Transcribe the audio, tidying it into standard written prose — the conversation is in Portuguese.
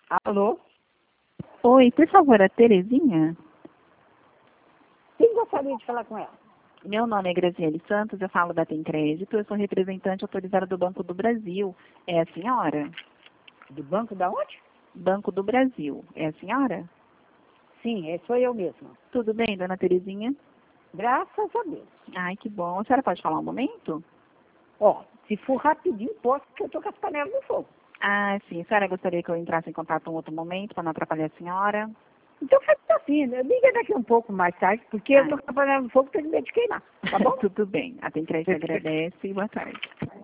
Alô? Oi, por favor, a Terezinha? Quem gostaria de falar com ela? Meu nome é Graziele Santos, eu falo da Tem Crédito, eu sou representante autorizada do Banco do Brasil. É a senhora? Do banco da onde? Banco do Brasil. É a senhora? Sim, sou eu mesma. Tudo bem, dona Terezinha? Graças a Deus. Ai, que bom. A senhora pode falar um momento? Ó, se for rapidinho, posso, porque eu tô com as panelas no fogo. Ah, sim. A senhora gostaria que eu entrasse em contato em um outro momento para não atrapalhar a senhora? Então faz assim, né? Liga daqui um pouco mais tarde, porque eu tô com a panela no fogo, tô com medo de queimar, tá bom? Tudo bem. A Tem Crédito agradece e boa tarde.